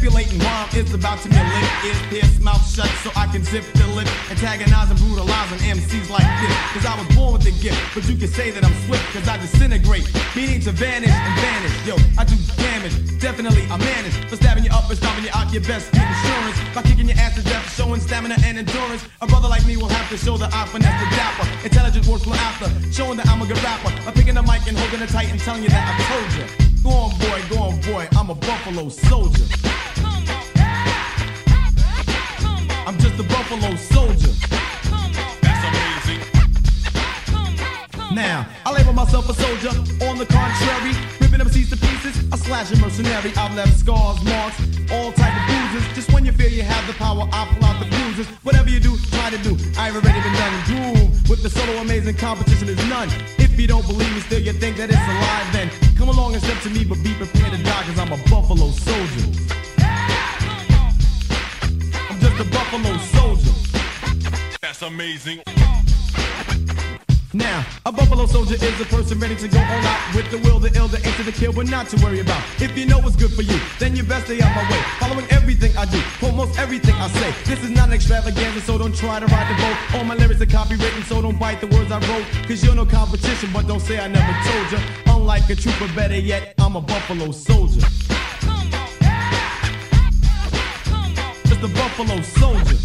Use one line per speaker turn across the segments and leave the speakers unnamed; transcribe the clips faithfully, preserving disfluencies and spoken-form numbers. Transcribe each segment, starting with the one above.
Manipulating rhyme is about to be a lick. Ears pierced, mouth shut so I can zip the lip. Antagonize and brutalize on M Cs like this. Cause I was born with the gift, but you can say that I'm swift. Cause I disintegrate, meaning to vanish and vanish. Yo, I do damage, definitely I manage. For stabbing you up and stomping you out, your best get insurance. By kicking your ass to death, showing stamina and endurance. A brother like me will have to show that I finesse the dapper. Intelligent words flow after, showing that I'm a good rapper. By picking the mic and holding it tight and telling you that I told you. Go on boy, go on boy, I'm a Buffalo Soldier. I'm just a Buffalo Soldier.
That's amazing.
Now, I label myself a soldier. On the contrary, ripping M Cs to pieces, a slashing mercenary. I've left scars, marks, all type of bruises. Just when you feel you have the power, I pull out the bruises. Whatever you do, try to do. I've already been done. Groove with the solo amazing competition is none. If you don't believe me still, you think that it's a lie, then come along and step to me, but be prepared to die, cause I'm a Buffalo Soldier. I'm just a Buffalo Soldier.
That's amazing.
Now, a Buffalo Soldier is a person ready to go all out with the will, the ill, the aim to the kill, but not to worry about. If you know what's good for you, then you best stay out my way. Following everything I do, almost everything I say. This is not an extravaganza, so don't try to ride the boat. All my lyrics are copywritten, so don't bite the words I wrote. Cause you're no competition, but don't say I never told you. Unlike a trooper, better yet, I'm a Buffalo Soldier. Just a Buffalo Soldier.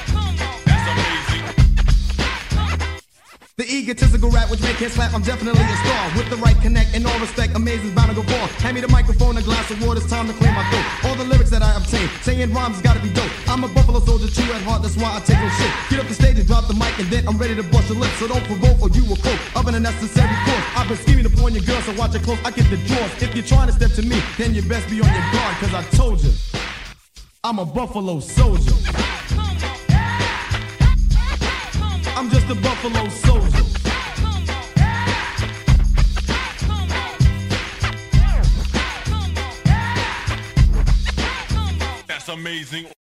The egotistical rap which make hits slap, I'm definitely a star. With the right connect and all respect, amazing's bound to go far. Hand me the microphone, a glass of water, it's time to clear my throat. All the lyrics that I obtain, saying rhymes has gotta be dope. I'm a Buffalo Soldier, true at heart, that's why I take no shit. Get up the stage and drop the mic and then I'm ready to bust your lips. So don't provoke or you will cope of an unnecessary course. I've been scheming upon your girl, so watch it close, I get the jaws. If you're trying to step to me, then you best be on your guard. Cause I told you, I'm a Buffalo Soldier. I'm just a Buffalo Soldier.
That's amazing.